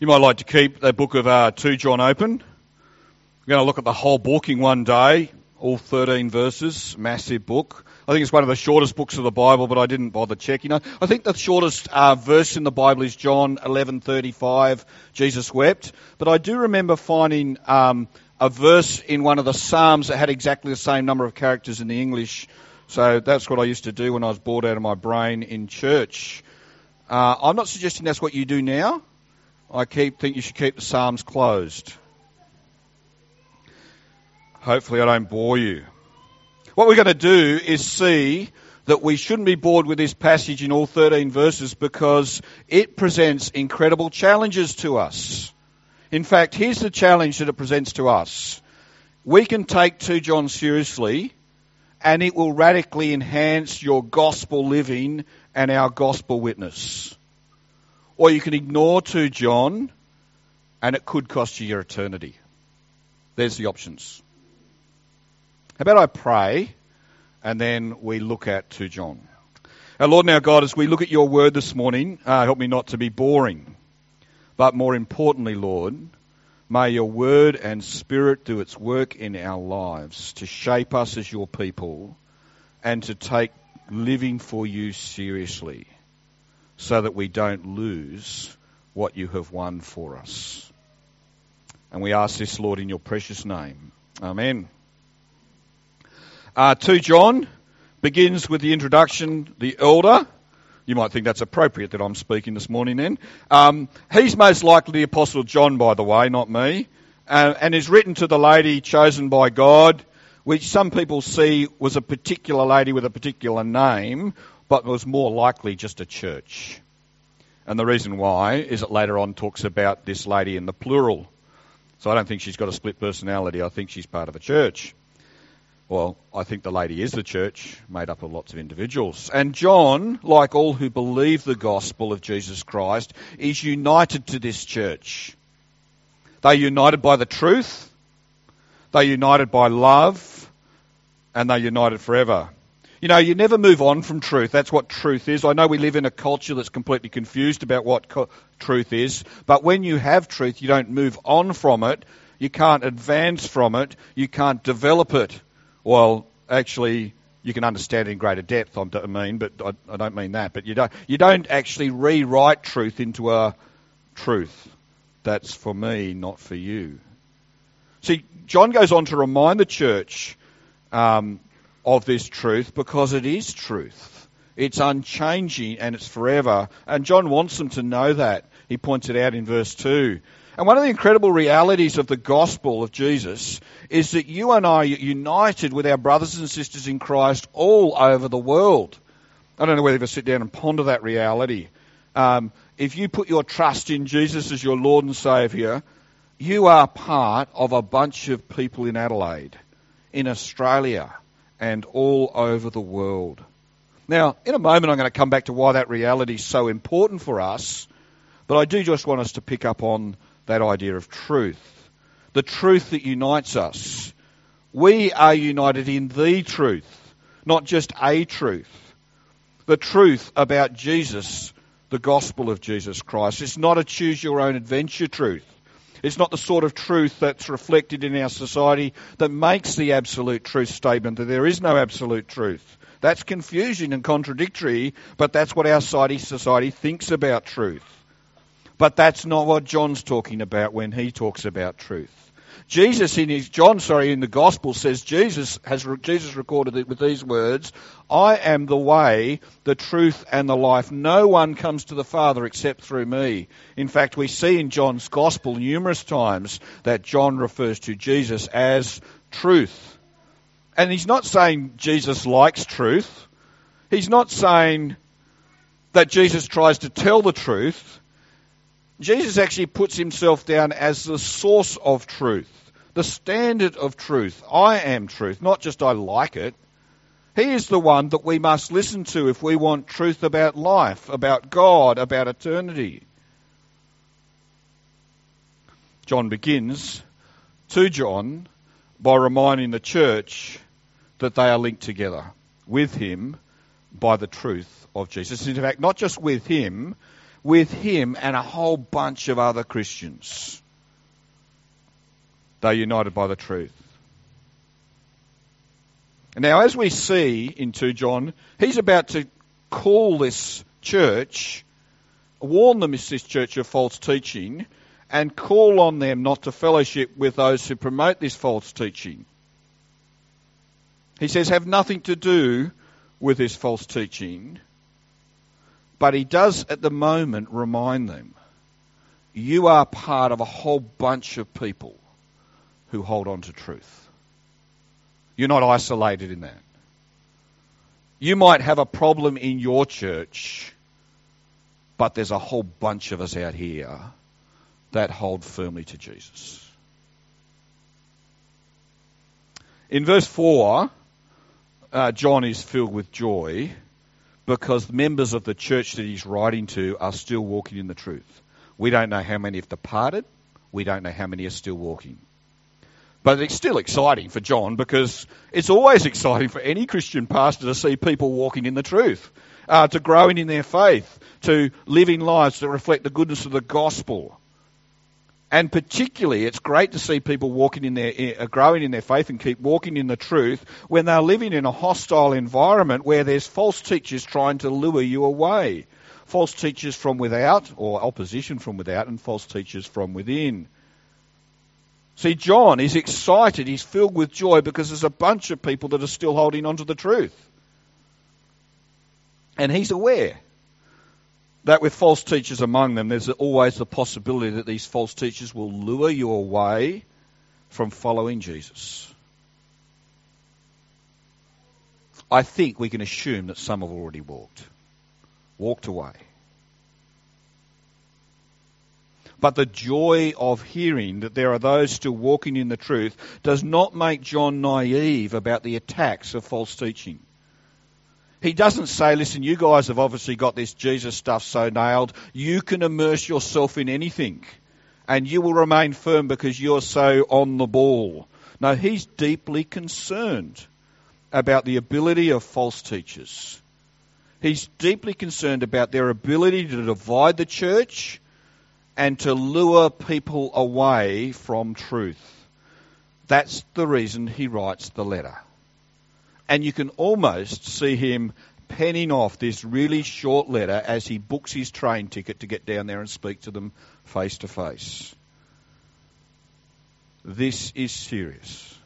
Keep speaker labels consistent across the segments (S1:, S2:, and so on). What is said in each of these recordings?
S1: You might like to keep the book of 2 John open. We're going to look at the whole book in one day, all 13 verses, massive book. I think it's one of the shortest books of the Bible, but I didn't bother checking. I think the shortest verse in the Bible is John 11:35, Jesus wept. But I do remember finding a verse in one of the Psalms that had exactly the same number of characters in the English. So that's what I used to do when I was bored out of my brain in church. I'm not suggesting that's what you do now. I think you should keep the Psalms closed. Hopefully I don't bore you. What we're going to do is see that we shouldn't be bored with this passage in all 13 verses because it presents incredible challenges to us. In fact, here's the challenge that it presents to us. We can take 2 John seriously and it will radically enhance your gospel living and our gospel witness. Or you can ignore 2 John and it could cost you your eternity. There's the options. How about I pray and then we look at 2 John. Our Lord and our God, as we look at your word this morning, help me not to be boring. But more importantly, Lord, may your word and spirit do its work in our lives to shape us as your people and to take living for you seriously so that we don't lose what you have won for us. And we ask this, Lord, in your precious name. Amen. 2 John begins with the introduction, the elder. You might think that's appropriate that I'm speaking this morning then. He's most likely the Apostle John, by the way, not me, and is written to the lady chosen by God, which some people see was a particular lady with a particular name, but was more likely just a church. And the reason why is it later on talks about this lady in the plural. So I don't think she's got a split personality. I think she's part of a church. Well, I think the lady is the church, made up of lots of individuals. And John, like all who believe the gospel of Jesus Christ, is united to this church. They're united by the truth, they're united by love, and they're united forever. You know, you never move on from truth. That's what truth is. I know we live in a culture that's completely confused about what truth is, but when you have truth, you don't move on from it, you can't advance from it, you can't develop it. Well, actually, you can understand it in greater depth, I mean, but I don't mean that. But you don't actually rewrite truth into a truth. That's for me, not for you. See, John goes on to remind the church of this truth because it is truth. It's unchanging and it's forever. And John wants them to know that. He points it out in verse 2. And one of the incredible realities of the gospel of Jesus is that you and I are united with our brothers and sisters in Christ all over the world. I don't know whether you ever sit down and ponder that reality. If you put your trust in Jesus as your Lord and Saviour, you are part of a bunch of people in Adelaide, in Australia, and all over the world. Now, in a moment I'm going to come back to why that reality is so important for us, but I do just want us to pick up on that idea of truth. The truth that unites us. We are united in the truth, not just a truth. The truth about Jesus, the gospel of Jesus Christ. It's not a choose-your-own-adventure truth. It's not the sort of truth that's reflected in our society that makes the absolute truth statement that there is no absolute truth. That's confusing and contradictory, but that's what our society thinks about truth. But that's not what John's talking about when he talks about truth. In the gospel says Jesus recorded it with these words, I am the way, the truth and the life. No one comes to the Father except through me. In fact, we see in John's gospel numerous times that John refers to Jesus as truth. And he's not saying Jesus likes truth. He's not saying that Jesus tries to tell the truth. Jesus actually puts himself down as the source of truth, the standard of truth. I am truth, not just I like it. He is the one that we must listen to if we want truth about life, about God, about eternity. John begins 2 John by reminding the church that they are linked together with him by the truth of Jesus. In fact, not just with him, with him and a whole bunch of other Christians. They're united by the truth. Now, as we see in 2 John, he's about to call this church, warn them it's this church of false teaching, and call on them not to fellowship with those who promote this false teaching. He says, have nothing to do with this false teaching, but he does at the moment remind them, you are part of a whole bunch of people who hold on to truth. You're not isolated in that. You might have a problem in your church, but there's a whole bunch of us out here that hold firmly to Jesus. In verse 4, John is filled with joy because members of the church that he's writing to are still walking in the truth. We don't know how many have departed. We don't know how many are still walking. But it's still exciting for John because it's always exciting for any Christian pastor to see people walking in the truth, to growing in their faith, to living lives that reflect the goodness of the gospel. And particularly, it's great to see people walking in their, growing in their faith and keep walking in the truth when they're living in a hostile environment where there's false teachers trying to lure you away. False teachers from without, or opposition from without, and false teachers from within. See, John is excited, he's filled with joy because there's a bunch of people that are still holding on to the truth. And he's aware that with false teachers among them, there's always the possibility that these false teachers will lure you away from following Jesus. I think we can assume that some have already walked away. But the joy of hearing that there are those still walking in the truth does not make John naive about the attacks of false teaching. He doesn't say, listen, you guys have obviously got this Jesus stuff so nailed, you can immerse yourself in anything and you will remain firm because you're so on the ball. No, he's deeply concerned about the ability of false teachers. He's deeply concerned about their ability to divide the church and to lure people away from truth. That's the reason he writes the letter. And you can almost see him penning off this really short letter as he books his train ticket to get down there and speak to them face to face. This is serious.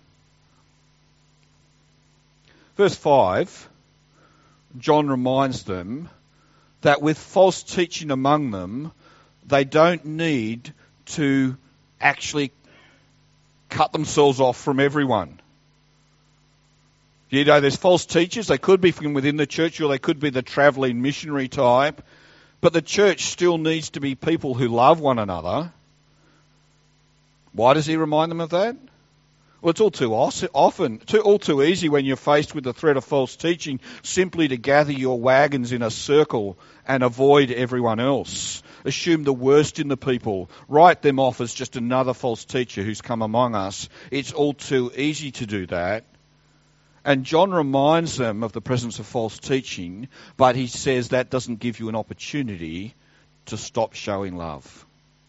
S1: Verse 5, John reminds them that with false teaching among them, they don't need to actually cut themselves off from everyone. You know, there's false teachers. They could be from within the church or they could be the travelling missionary type. But the church still needs to be people who love one another. Why does he remind them of that? Well, it's all too easy when you're faced with the threat of false teaching simply to gather your wagons in a circle and avoid everyone else. Assume the worst in the people. Write them off as just another false teacher who's come among us. It's all too easy to do that. And John reminds them of the presence of false teaching, but he says that doesn't give you an opportunity to stop showing love.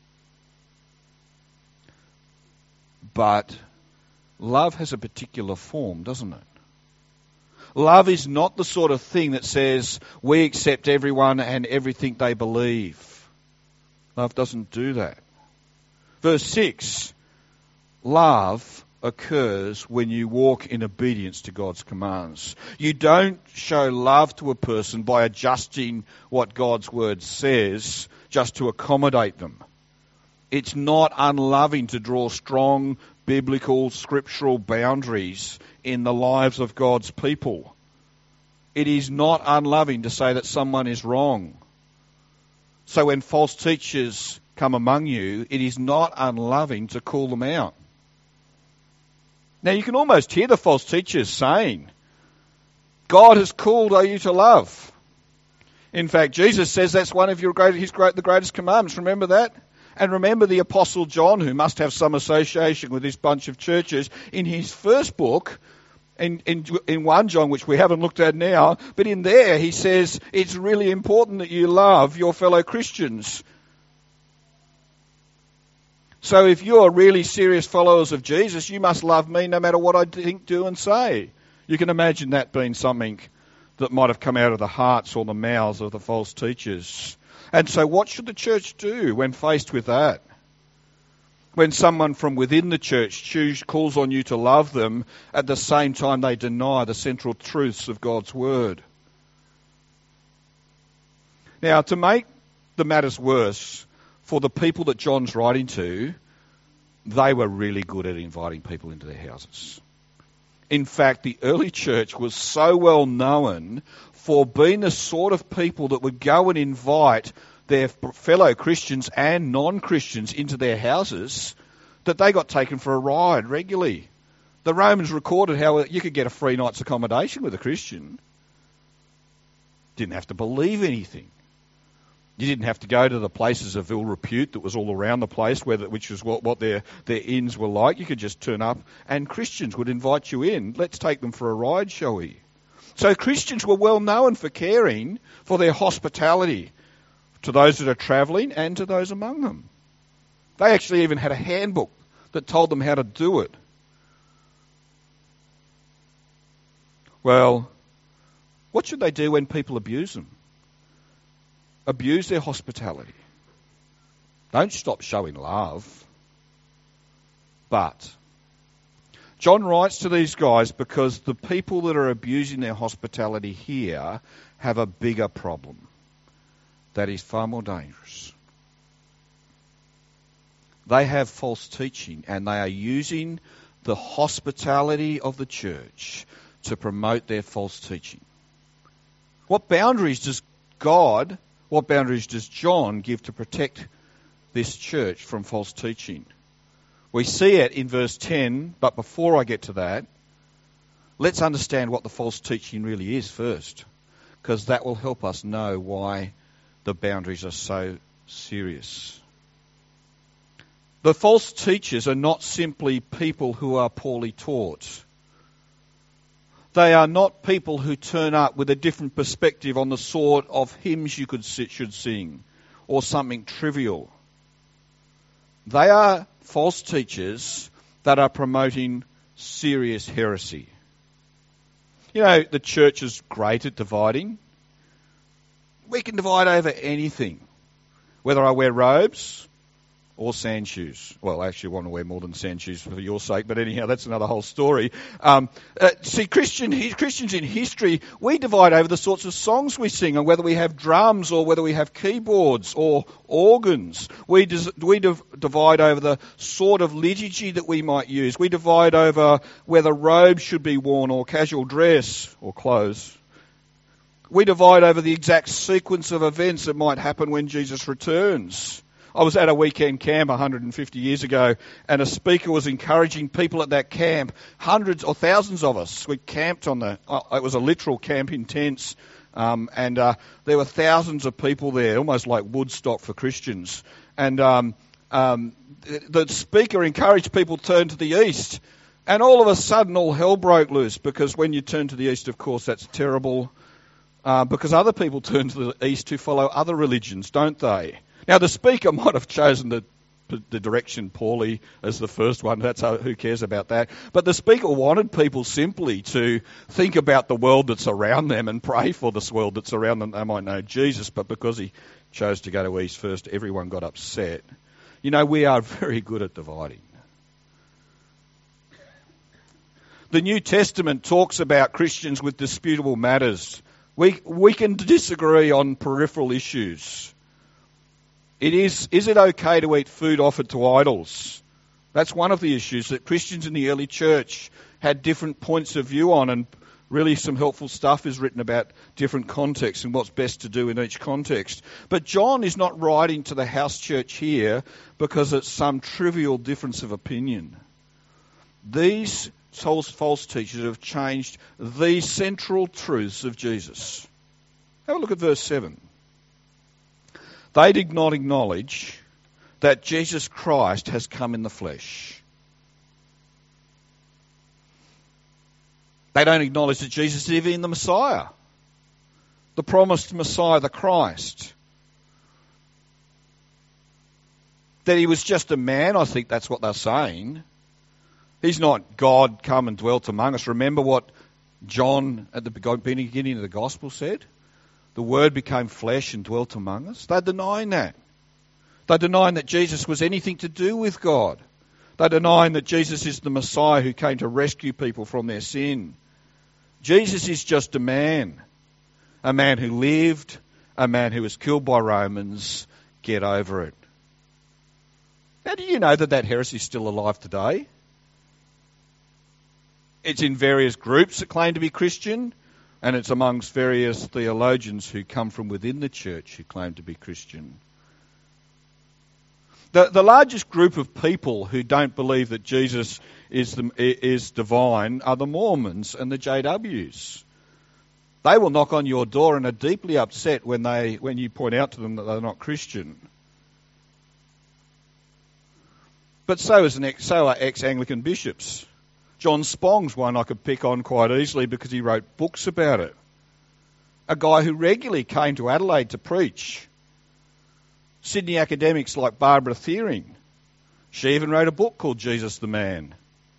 S1: But love has a particular form, doesn't it? Love is not the sort of thing that says we accept everyone and everything they believe. Love doesn't do that. Verse 6, love occurs when you walk in obedience to God's commands. You don't show love to a person by adjusting what God's word says just to accommodate them. It's not unloving to draw strong biblical, scriptural boundaries in the lives of God's people. It is not unloving to say that someone is wrong. So when false teachers come among you, it is not unloving to call them out. Now you can almost hear the false teachers saying, God has called you to love. In fact, Jesus says that's one of the greatest commandments. Remember that? And remember the Apostle John, who must have some association with this bunch of churches, in his first book, in 1 John, which we haven't looked at now, but in there he says it's really important that you love your fellow Christians. So if you're really serious followers of Jesus, you must love me no matter what I think, do and say. You can imagine that being something that might have come out of the hearts or the mouths of the false teachers. And so what should the church do when faced with that? When someone from within the church calls on you to love them, at the same time they deny the central truths of God's word. Now, to make the matters worse, for the people that John's writing to, they were really good at inviting people into their houses. In fact, the early church was so well known for being the sort of people that would go and invite their fellow Christians and non-Christians into their houses that they got taken for a ride regularly. The Romans recorded how you could get a free night's accommodation with a Christian. Didn't have to believe anything. You didn't have to go to the places of ill repute that was all around the place, which was what their inns were like. You could just turn up and Christians would invite you in. Let's take them for a ride, shall we? So Christians were well known for caring for their hospitality to those that are travelling and to those among them. They actually even had a handbook that told them how to do it. Well, what should they do when people abuse them? Abuse their hospitality. Don't stop showing love. But John writes to these guys because the people that are abusing their hospitality here have a bigger problem that is far more dangerous. They have false teaching and they are using the hospitality of the church to promote their false teaching. What boundaries does John give to protect this church from false teaching? We see it in verse 10, but before I get to that, let's understand what the false teaching really is first, because that will help us know why the boundaries are so serious. The false teachers are not simply people who are poorly taught. They are not people who turn up with a different perspective on the sort of hymns you should sing or something trivial. They are false teachers that are promoting serious heresy. You know, the church is great at dividing. We can divide over anything, whether I wear robes or sand shoes. Well, I actually want to wear more than sand shoes for your sake, but anyhow, that's another whole story. See, Christians in history, we divide over the sorts of songs we sing and whether we have drums or whether we have keyboards or organs. We divide over the sort of liturgy that we might use. We divide over whether robes should be worn or casual dress or clothes. We divide over the exact sequence of events that might happen when Jesus returns. I was at a weekend camp 150 years ago, and a speaker was encouraging people at that camp. Hundreds or thousands of us, we camped on it was a literal camping tents, and there were thousands of people there, almost like Woodstock for Christians. And the speaker encouraged people to turn to the east, and all of a sudden all hell broke loose, because when you turn to the east, of course, that's terrible, because other people turn to the east to follow other religions, don't they? Now, the speaker might have chosen the direction poorly as the first one. Who cares about that? But the speaker wanted people simply to think about the world that's around them and pray for this world that's around them. They might know Jesus, but because he chose to go to east first, everyone got upset. You know, we are very good at dividing. The New Testament talks about Christians with disputable matters. We can disagree on peripheral issues. Is it okay to eat food offered to idols? That's one of the issues that Christians in the early church had different points of view on, and really some helpful stuff is written about different contexts and what's best to do in each context. But John is not writing to the house church here because it's some trivial difference of opinion. These false teachers have changed the central truths of Jesus. Have a look at verse 7. They did not acknowledge that Jesus Christ has come in the flesh. They don't acknowledge that Jesus is even the Messiah, the promised Messiah, the Christ. That he was just a man, I think that's what they're saying. He's not God come and dwelt among us. Remember what John at the beginning of the Gospel said? The Word became flesh and dwelt among us. They're denying that. They're denying that Jesus was anything to do with God. They're denying that Jesus is the Messiah who came to rescue people from their sin. Jesus is just a man who lived, a man who was killed by Romans. Get over it. How do you know that heresy is still alive today? It's in various groups that claim to be Christian, and it's amongst various theologians who come from within the church who claim to be Christian. The largest group of people who don't believe that Jesus is divine are the Mormons and the JWs. They will knock on your door and are deeply upset when you point out to them that they're not Christian. But so are ex-Anglican bishops. John Spong's one I could pick on quite easily because he wrote books about it. A guy who regularly came to Adelaide to preach. Sydney academics like Barbara Thiering. She even wrote a book called Jesus the Man.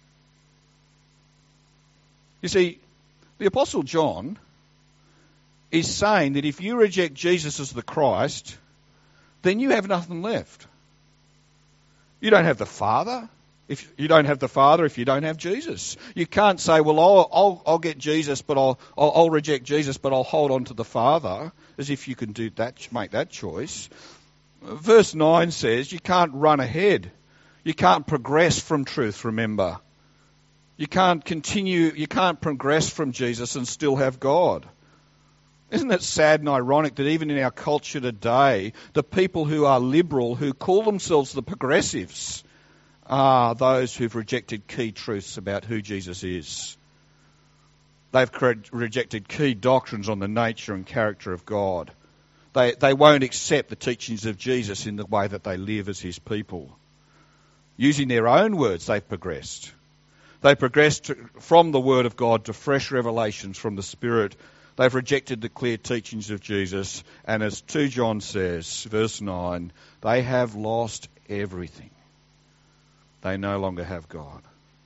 S1: You see, the Apostle John is saying that if you reject Jesus as the Christ, then you have nothing left. You don't have the Father. If you don't have the Father, if you don't have Jesus, you can't say, "Well, I'll get Jesus, but I'll reject Jesus, but I'll hold on to the Father," as if you can do that, make that choice. Verse 9 says you can't run ahead, you can't progress from truth. Remember, you can't progress from Jesus and still have God. Isn't it sad and ironic that even in our culture today, the people who are liberal, who call themselves the progressives, are those who've rejected key truths about who Jesus is. They've rejected key doctrines on the nature and character of God. They won't accept the teachings of Jesus in the way that they live as his people. Using their own words, they've progressed. They progressed from the Word of God to fresh revelations from the Spirit. They've rejected the clear teachings of Jesus. And as 2 John says, verse 9, they have lost everything. They no longer have God.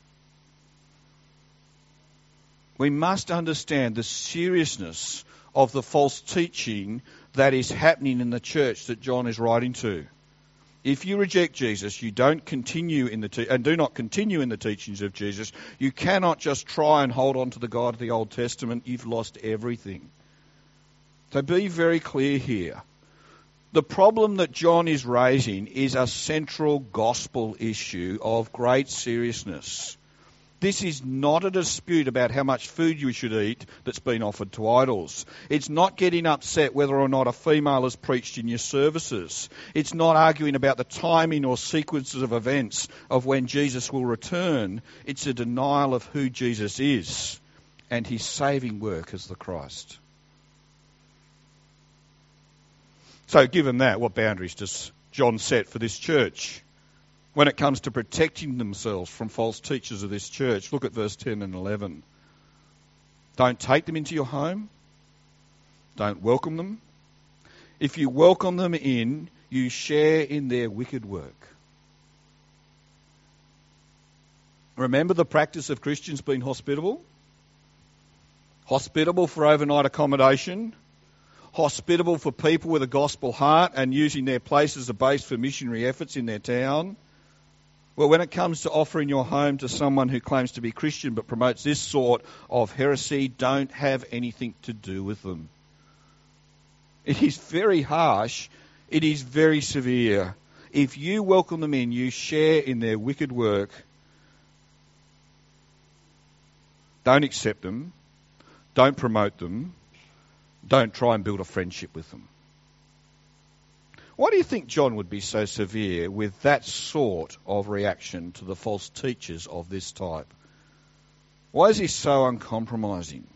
S1: We must understand the seriousness of the false teaching that is happening in the church that John is writing to. If you reject Jesus, you don't continue in and do not continue in the teachings of Jesus, you cannot just try and hold on to the God of the Old Testament. You've lost everything. So be very clear here. The problem that John is raising is a central gospel issue of great seriousness. This is not a dispute about how much food you should eat that's been offered to idols. It's not getting upset whether or not a female is preached in your services. It's not arguing about the timing or sequences of events of when Jesus will return. It's a denial of who Jesus is and his saving work as the Christ. So given that, what boundaries does John set for this church when it comes to protecting themselves from false teachers of this church? Look at verse 10 and 11. Don't take them into your home. Don't welcome them. If you welcome them in, you share in their wicked work. Remember the practice of Christians being hospitable? Hospitable for overnight accommodation. Hospitable for people with a gospel heart and using their place as a base for missionary efforts in their town. Well, when it comes to offering your home to someone who claims to be Christian but promotes this sort of heresy, don't have anything to do with them. It is very harsh. It is very severe. If you welcome them in, you share in their wicked work. Don't accept them. Don't promote them. Don't try and build a friendship with them. Why do you think John would be so severe with that sort of reaction to the false teachers of this type? Why is he so uncompromising?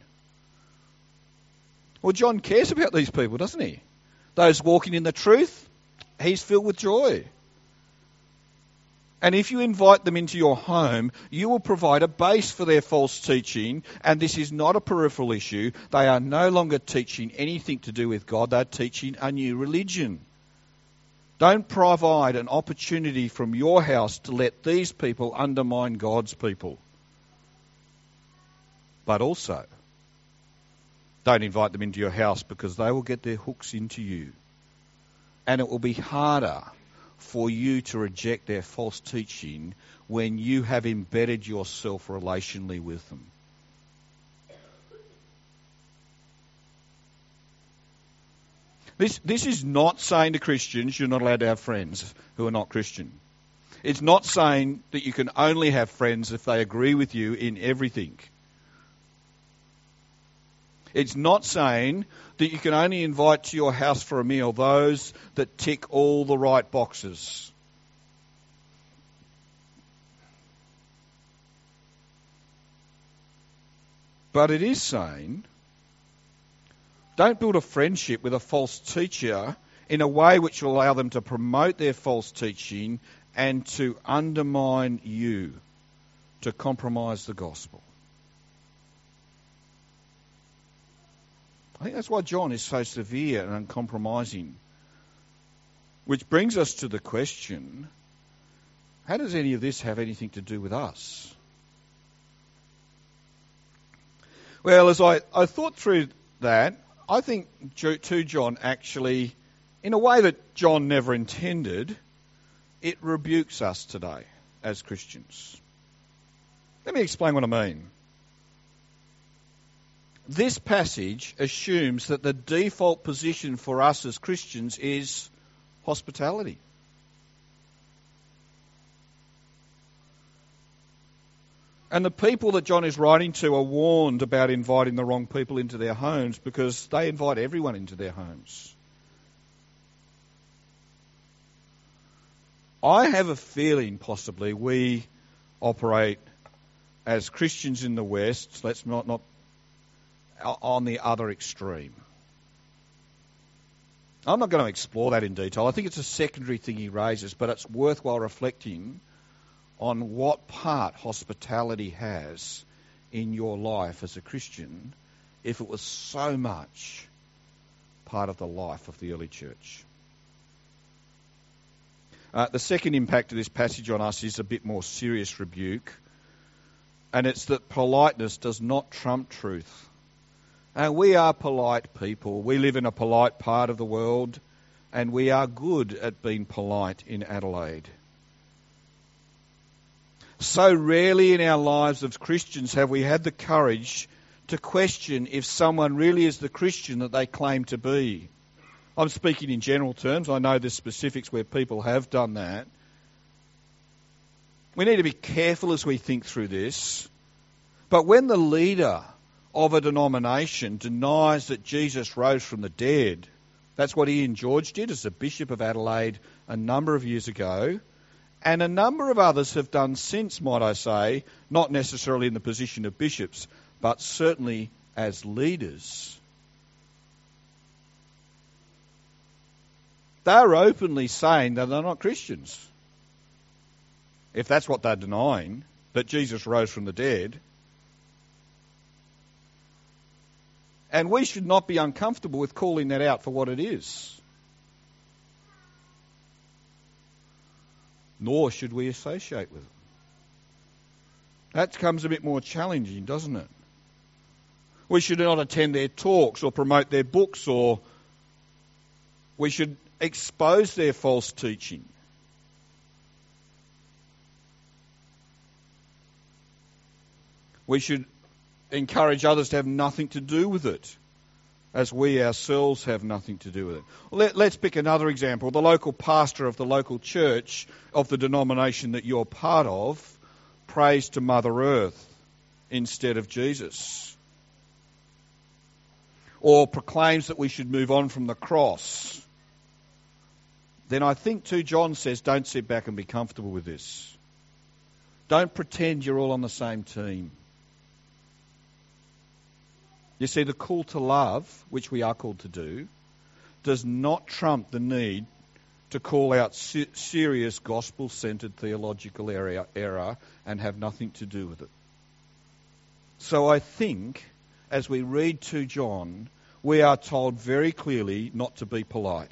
S1: Well, John cares about these people, doesn't he? Those walking in the truth, he's filled with joy. And if you invite them into your home, you will provide a base for their false teaching, and this is not a peripheral issue. They are no longer teaching anything to do with God, they're teaching a new religion. Don't provide an opportunity from your house to let these people undermine God's people. But also, don't invite them into your house because they will get their hooks into you. And it will be harder for you to reject their false teaching when you have embedded yourself relationally with them. This is not saying to Christians you're not allowed to have friends who are not Christian. It's not saying that you can only have friends if they agree with you in everything. It's not saying that you can only invite to your house for a meal those that tick all the right boxes. But it is saying, don't build a friendship with a false teacher in a way which will allow them to promote their false teaching and to undermine you, to compromise the gospel. I think that's why John is so severe and uncompromising. Which brings us to the question, how does any of this have anything to do with us? Well, as I thought through that, I think 2 John actually, in a way that John never intended, it rebukes us today as Christians. Let me explain what I mean. This passage assumes that the default position for us as Christians is hospitality. And the people that John is writing to are warned about inviting the wrong people into their homes because they invite everyone into their homes. I have a feeling possibly we operate as Christians in the West, let's not on the other extreme. I'm not going to explore that in detail. I think it's a secondary thing he raises, but it's worthwhile reflecting on what part hospitality has in your life as a Christian if it was so much part of the life of the early church. The second impact of this passage on us is a bit more serious rebuke, and it's that politeness does not trump truth. And we are polite people. We live in a polite part of the world, and we are good at being polite in Adelaide. So rarely in our lives as Christians have we had the courage to question if someone really is the Christian that they claim to be. I'm speaking in general terms. I know there's specifics where people have done that. We need to be careful as we think through this. But when the leader of a denomination denies that Jesus rose from the dead, that's what Ian George did as the Bishop of Adelaide a number of years ago, and a number of others have done since, might I say, not necessarily in the position of bishops, but certainly as leaders. They're openly saying that they're not Christians. If that's what they're denying, that Jesus rose from the dead. And we should not be uncomfortable with calling that out for what it is. Nor should we associate with it. That becomes a bit more challenging, doesn't it? We should not attend their talks or promote their books, or we should expose their false teaching. We should encourage others to have nothing to do with it, as we ourselves have nothing to do with it. Let's pick another example. The local pastor of the local church of the denomination that you're part of prays to Mother Earth instead of Jesus, or proclaims that we should move on from the cross. Then I think 2 John says, don't sit back and be comfortable with this. Don't pretend you're all on the same team. You see, the call to love, which we are called to do, does not trump the need to call out serious gospel-centred theological error and have nothing to do with it. So I think, as we read 2 John, we are told very clearly not to be polite.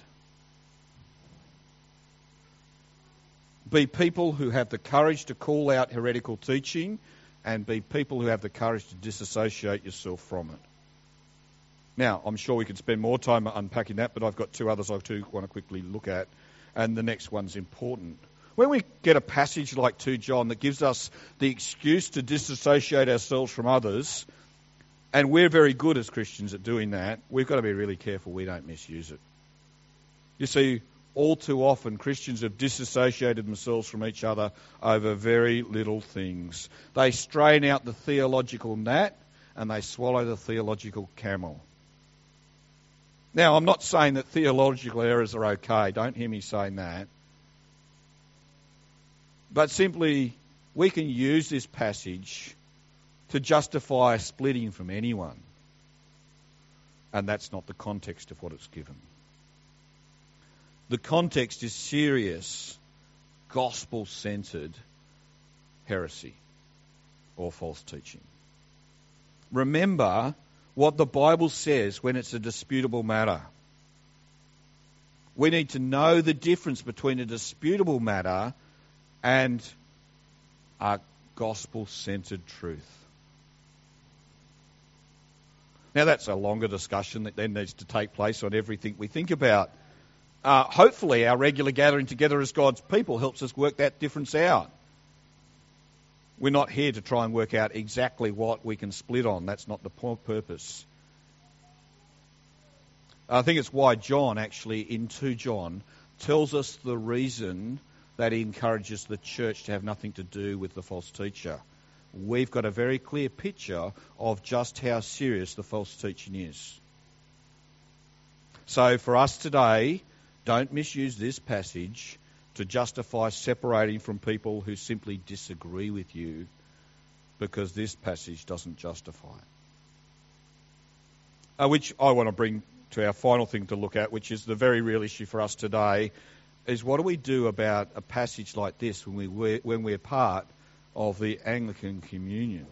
S1: Be people who have the courage to call out heretical teaching, and be people who have the courage to disassociate yourself from it. Now, I'm sure we could spend more time unpacking that, but I've got 2 others I too want to quickly look at, and the next one's important. When we get a passage like 2 John that gives us the excuse to disassociate ourselves from others, and we're very good as Christians at doing that, we've got to be really careful we don't misuse it. You see, all too often Christians have disassociated themselves from each other over very little things. They strain out the theological gnat and they swallow the theological camel. Now, I'm not saying that theological errors are okay. Don't hear me saying that. But simply, we can use this passage to justify splitting from anyone. And that's not the context of what it's given. The context is serious, gospel-centred heresy or false teaching. Remember what the Bible says when it's a disputable matter. We need to know the difference between a disputable matter and a gospel-centred truth. Now that's a longer discussion that then needs to take place on everything we think about. Hopefully our regular gathering together as God's people helps us work that difference out. We're not here to try and work out exactly what we can split on. That's not the purpose. I think it's why John actually, in 2 John, tells us the reason that he encourages the church to have nothing to do with the false teacher. We've got a very clear picture of just how serious the false teaching is. So for us today, don't misuse this passage to justify separating from people who simply disagree with you, because this passage doesn't justify it. Which I want to bring to our final thing to look at, which is the very real issue for us today, is what do we do about a passage like this when we're part of the Anglican Communion?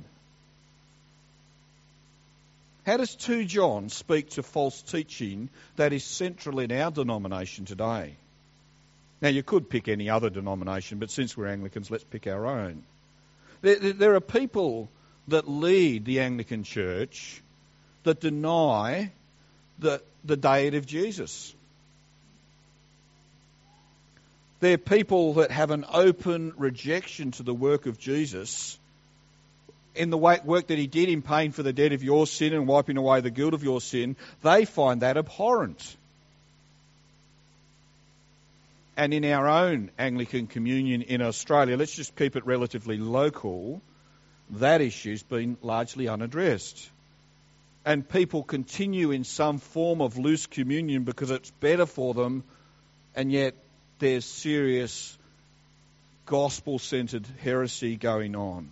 S1: How does 2 John speak to false teaching that is central in our denomination today? Now, you could pick any other denomination, but since we're Anglicans, let's pick our own. There are people that lead the Anglican Church that deny the deity of Jesus. They're people that have an open rejection to the work of Jesus in the work that he did in paying for the debt of your sin and wiping away the guilt of your sin. They find that abhorrent. And in our own Anglican Communion in Australia, let's just keep it relatively local, that issue's been largely unaddressed. And people continue in some form of loose communion because it's better for them, and yet there's serious gospel-centred heresy going on.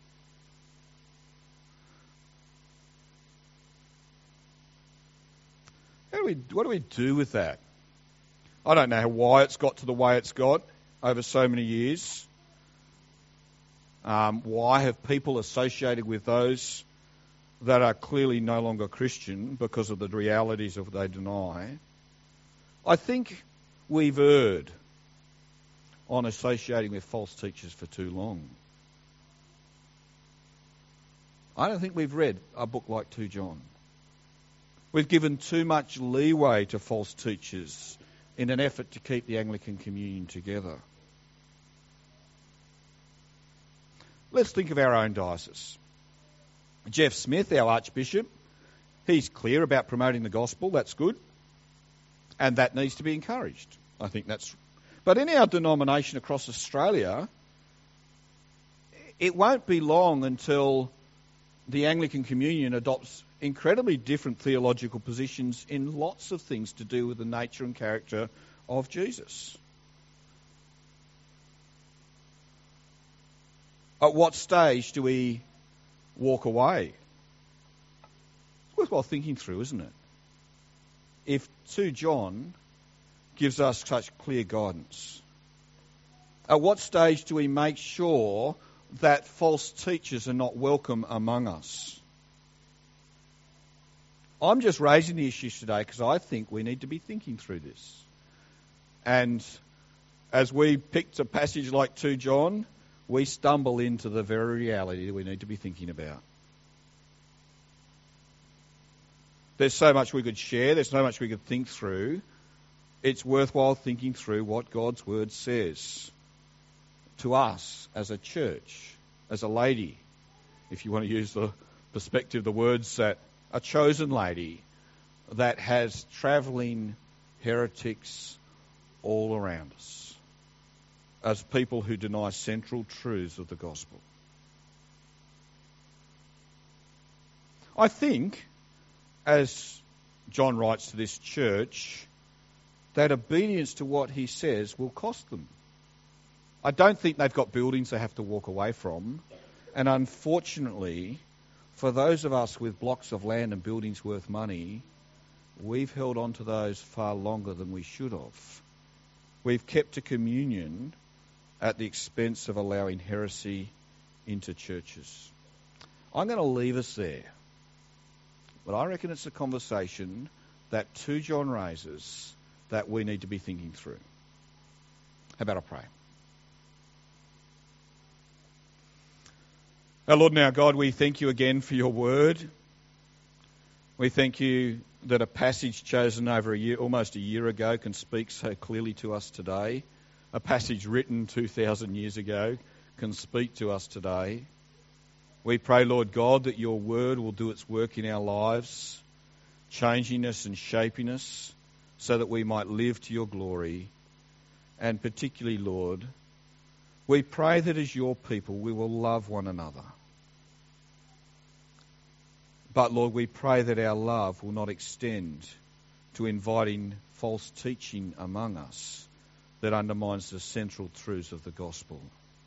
S1: What do we do with that? I don't know why it's got to the way it's got over so many years. Why have people associated with those that are clearly no longer Christian because of the realities of what they deny? I think we've erred on associating with false teachers for too long. I don't think we've read a book like 2 John. We've given too much leeway to false teachers in an effort to keep the Anglican Communion together. Let's think of our own diocese. Jeff Smith, our Archbishop, he's clear about promoting the gospel. That's good. And that needs to be encouraged. I think that's... But in our denomination across Australia, it won't be long until the Anglican Communion adopts incredibly different theological positions in lots of things to do with the nature and character of Jesus. At what stage do we walk away? It's worthwhile thinking through, isn't it? If 2 John gives us such clear guidance? At what stage do we make sure that false teachers are not welcome among us? I'm just raising the issues today because I think we need to be thinking through this. And as we picked a passage like 2 John, we stumble into the very reality that we need to be thinking about. There's so much we could share, there's so much we could think through. It's worthwhile thinking through what God's Word says to us as a church, as a lady, if you want to use the perspective, the words that a chosen lady that has travelling heretics all around us, as people who deny central truths of the gospel. I think, as John writes to this church, that obedience to what he says will cost them. I don't think they've got buildings they have to walk away from. And unfortunately, for those of us with blocks of land and buildings worth money, we've held on to those far longer than we should have. We've kept to communion at the expense of allowing heresy into churches. I'm going to leave us there. But I reckon it's a conversation that 2 John raises that we need to be thinking through. How about I pray? Our Lord and our God, we thank you again for your word. We thank you that a passage chosen over almost a year ago can speak so clearly to us today. A passage written 2,000 years ago can speak to us today. We pray, Lord God, that your word will do its work in our lives, changing us and shaping us so that we might live to your glory. And particularly, Lord, we pray that as your people we will love one another. But Lord, we pray that our love will not extend to inviting false teaching among us that undermines the central truths of the gospel.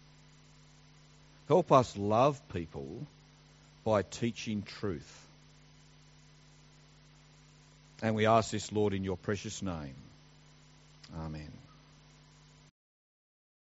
S1: Help us love people by teaching truth. And we ask this, Lord, in your precious name. Amen.